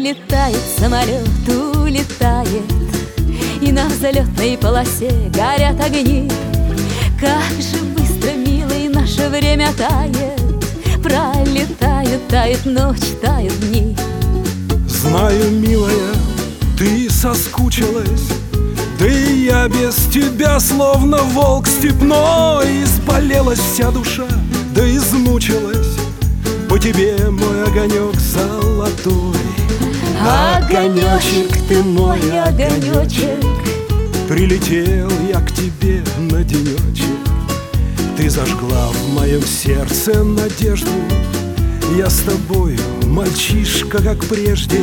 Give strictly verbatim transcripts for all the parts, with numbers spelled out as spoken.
Прилетает самолет, улетает, и на взлетной полосе горят огни. Как же быстро, милый, наше время тает. Пролетает, тает ночь, тают дни. Знаю, милая, ты соскучилась, да и я без тебя словно волк степной. Изболелась вся душа, да измучилась по тебе, мой огонек золотой. Огонечек, ты мой огонечек, прилетел я к тебе на денечек. Ты зажгла в моем сердце надежду. Я с тобою, мальчишка, как прежде.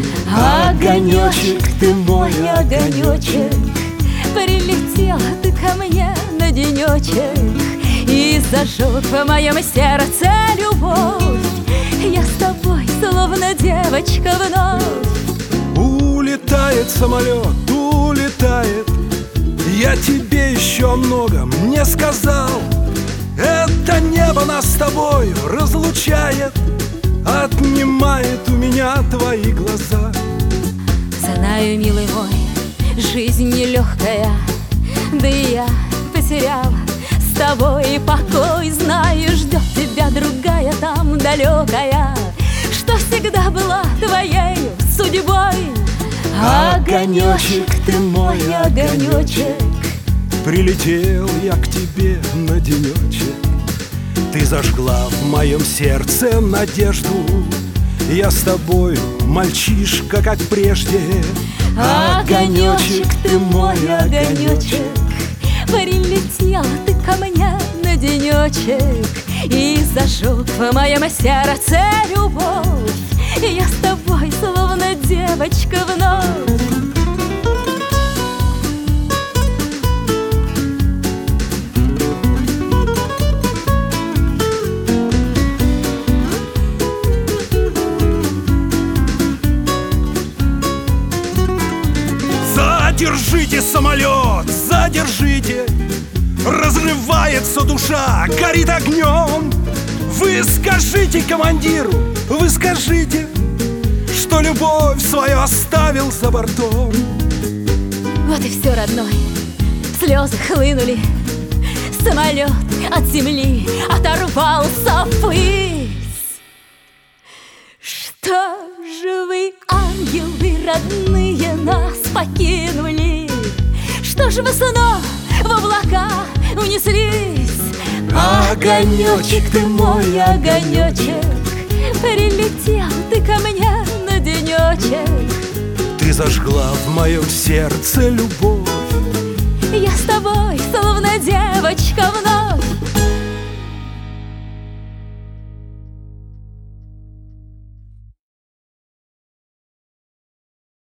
Огонечек, ты мой огонечек, прилетел ты ко мне на денечек и зажег в моем сердце любовь. Я с тобой, словно девочка, вновь. Улетает самолет, улетает. Я тебе еще много не сказал. Это небо нас с тобой разлучает, отнимает у меня твои глаза. Знаю, милый мой, жизнь нелегкая, да и я потеряла с тобой покой. Знаю, ждет тебя другая там далекая, что всегда была твоей судьбой. Огонечек, ты мой огонечек, прилетел я к тебе на денечек. Ты зажгла в моем сердце надежду. Я с тобою, мальчишка, как прежде. Огонечек, ты мой огонечек, прилетел ты ко мне на денечек и зажег в моем сердце любовь. Я с тобой, словно девочка, вновь. Задержите самолет, задержите. Разрывается душа, горит огнем. Вы скажите командиру, вы скажите, что любовь свою оставил за бортом. Вот и все, родной, слезы хлынули. Самолет от земли оторвался ввысь. Что же вы, ангелы родные, нас покинули? Что же вы снова в облака унеслись? Огонечек, ты мой огонечек, прилетел ты ко мне на денечек. Ты зажгла в моем сердце любовь. Я с тобой, словно девочка, вновь.